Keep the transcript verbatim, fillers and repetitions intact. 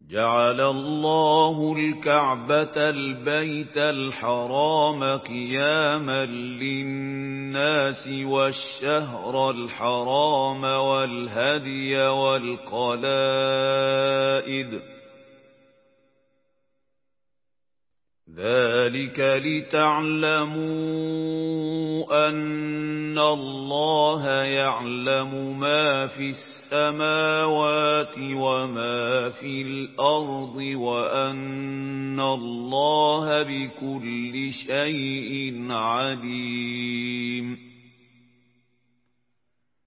جعل الله الكعبة البيت الحرام قياما للناس والشهر الحرام والهدي والقلائد ذلك لتعلموا أن الله يعلم ما في السماوات وما في الأرض وأن الله بكل شيء عليم.